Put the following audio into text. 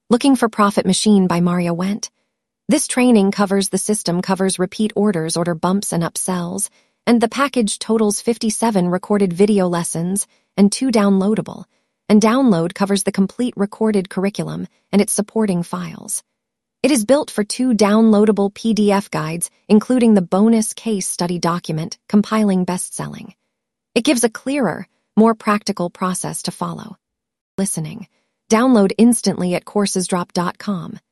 Looking for Profit Machine by Maria Wendt. This training covers repeat orders, order bumps and upsells, and the package totals 57 recorded video lessons and 2 downloadable, and download covers the complete recorded curriculum and its supporting files. It is built for 2 downloadable PDF guides, including the bonus case study document, Compiling Bestselling. It gives a clearer, more practical process to follow. Listening. Download instantly at coursesdrop.com.